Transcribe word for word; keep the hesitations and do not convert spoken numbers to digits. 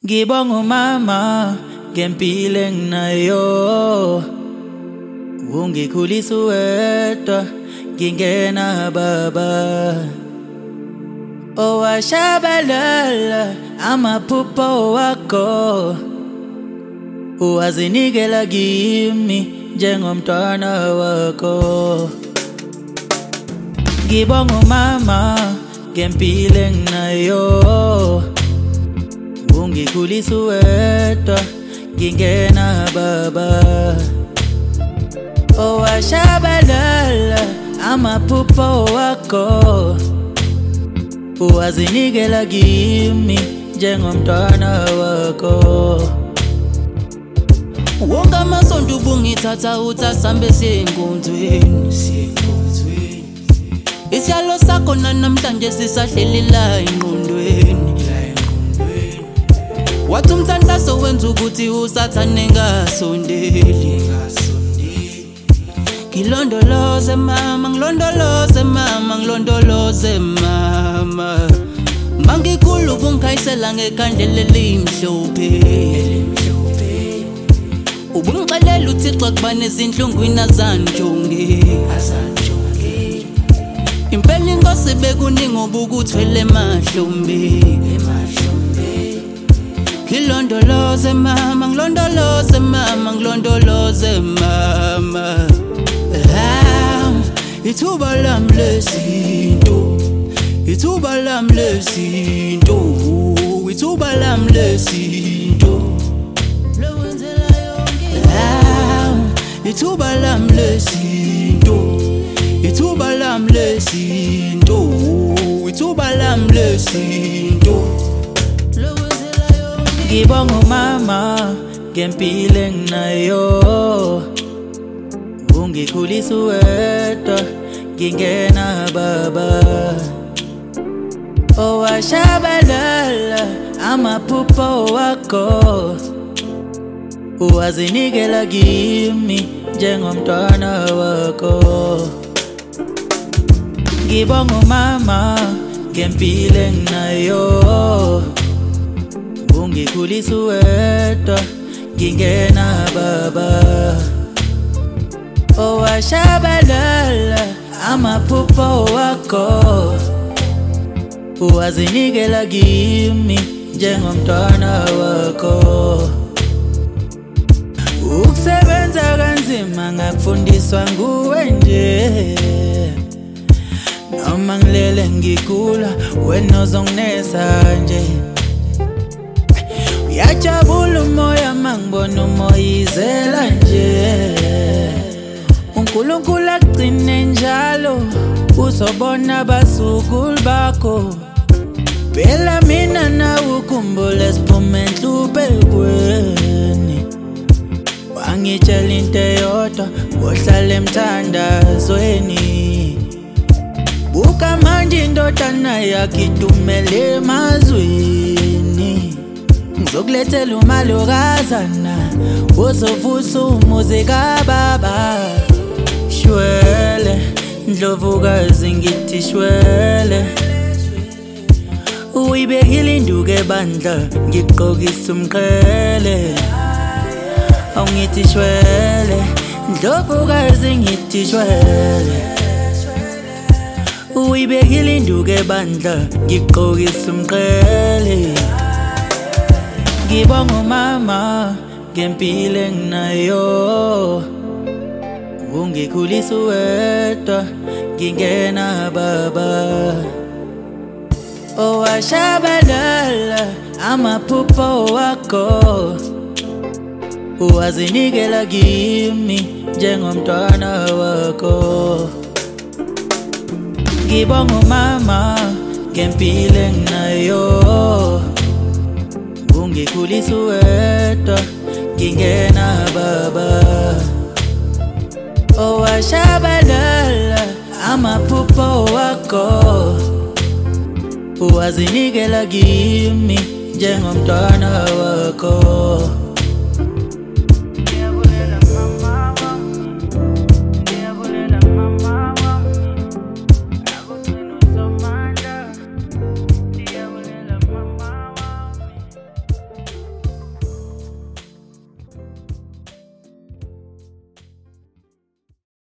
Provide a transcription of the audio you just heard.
Ngibonga umama ngempilo enginayo, ungikhulisa wedwa ngingena baba, owashabalala amaphupho wakho, uwazinikela kimi njengomntwana wakho. Ngibonga umama ngempilo enginayo, ungikhulisa wedwa ngingena baba, owashabalala amaphupho wakho, uwazinikela kimi njengomntwana wakho. Wonke amasonto ubungithatha uthi asambe siyenkonzweni, siyenkonzweni. Isiyalo sakho namhlanje sisahleli la engqondweni, wathi umthandazo wenza ukuthi usathane ngasondeli. Ngilondoloze mama, ngilondoloze mama, ngilondoloze mama, mangikhulu ubungikhayisela ngekhandlela elimhlophe. Ubungixelela uThixo kuba nezinhlungwini azanjonge, impela inkosi bekuningi obukuthwele emahlombe. Ngilondoloze mama, ngilondoloze mama, ngilondoloze mama, ithuba lami lezinto, ithuba lami lezinto, ithuba lami lezinto, ithuba lami lezinto, ithuba lami lezinto, ithuba lami lezinto. Ngibonga umama ngempilo enginayo, ungikhulisa wedwa ngingena baba, owashabalala amaphupho wakho, uwazinikela kimi njengomntwana wakho. Ngibonga umama ngempilo enginayo, ungikhulisa wedwa ngingena baba, owashabalala amaphupho wakho, uwazinikela kimi njengomntwana wakho. Ukusebenza kanzima ngakufundiswa nguwe nje, noma ngilele ngigula wena uzonginesa nje. Uyajabula umoya mangibona umoya izela nje, uNkulunkulu akugcine njalo uzobona abazukulu bakho. Phela mina nawe ukhumbule siphume enhluphelweni, wangitshela into eyodwa ohlala emthandazweni. Buka manje indodana yakho idumele emazweni, ngizokulethela umalokazana uzovusa umuzi kababa. Shwele ndlovukazi ngithi shwele, uyibekile induku ebandla ngigqokisa umqhele. Awungithi shwele ndlovukazi ngithi shwele, uyibekile induku ebandla ngigqokisa umqhele. Ngibonga umama ngempilo enginayo, ungikhulisa wedwa ngingena baba, owashabalala amaphupho wakho, uwazinikela kimi njengomntwana wakho. Ngibonga umama ngempilo enginayo, ungikhulisa wedwa ngingena baba, owashabalala amaphupho wakho, uwazinikela kimi njengomntwana wakho.